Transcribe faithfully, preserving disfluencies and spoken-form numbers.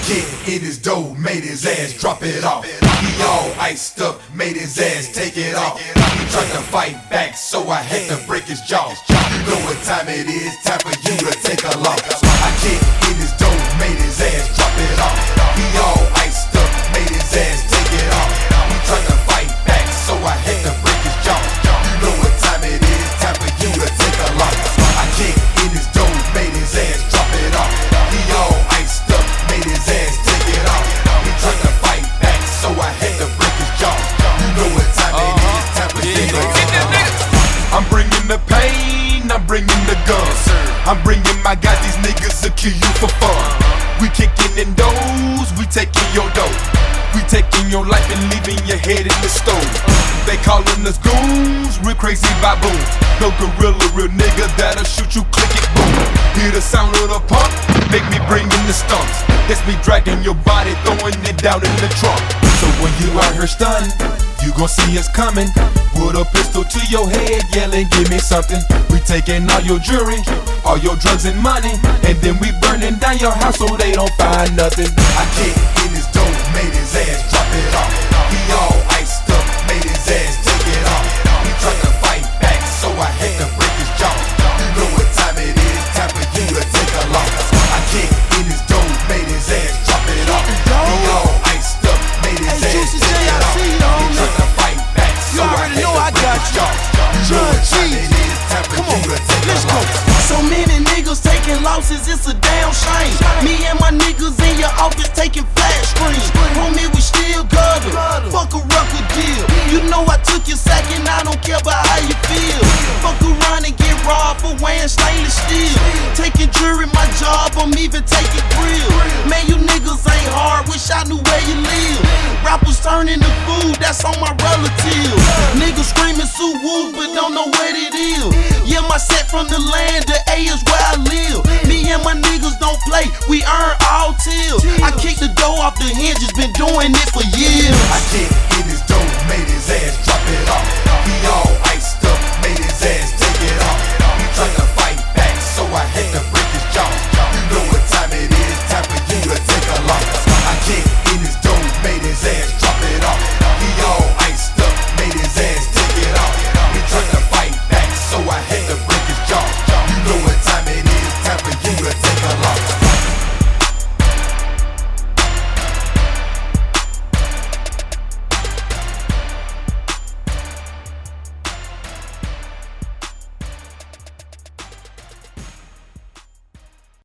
kid hit his dough, made his ass drop it off. He all iced up, made his ass take it off. He tried to fight back, so I had to break his jaw. You know what time it is, time for you to take a loss. I kid hit his dough, made his ass drop it off. He all iced up, made his ass take it off. He tried to fight back, so I had to break his jaw. You know what time it is, time for you to take a loss. I kid hit his dough, made his ass drop it off. He all iced up, made his ass take it off. He tried to fight back, so I had to break his jaw. You know what time it is, time for you to take a loss. I'm bringing the pain, I'm bringing the guns. I'm bringing my guys, these niggas will kill you for fun. We kicking in doors, we taking your dough. We taking your life and leaving your head in the stove. They calling us goons, real crazy baboons. No gorilla, real nigga that'll shoot you, click it, boom. Hear the sound of the pump, make me bring in the stumps. That's me dragging your body, throwing it down in the trunk. So when you out here stunned, you gon' see us coming. With a pistol to your head, yelling, give me something. We taking all your jewelry, all your drugs and money, and then we burning down your house so they don't find nothing. I kid in his dough, made his ass drop it off. He all iced up, made his ass take it off. He tried to fight back, so I had to break his jaw. You know what time it is, time for you to take a loss. I kid in his dough, made his ass drop it off. He all iced up, made his ass take it off. He tried to fight back, so I had to break his jaw. You know what time it is, time for you to take a loss. So many niggas taking losses, it's a damn shame. Me and my niggas in your office taking flat screens. Homie, we still gutter, fuck a record deal. You know I took your sack and I don't care about how you feel. Fuck around and get robbed for wearing stainless steel. Taking jewelry, my job, I'm even taking grill. Man, you niggas ain't hard, wish I knew where you live. Rappers turning to food, that's on my relatives. Niggas screaming Sue Woo, but don't know what it is. Yeah, my set from the land, the A is where I live. Me and my niggas don't play, we earn all till. I kick the dough off the hinges, been doing it for years. I kid in his dough, made his ass drop it off. He all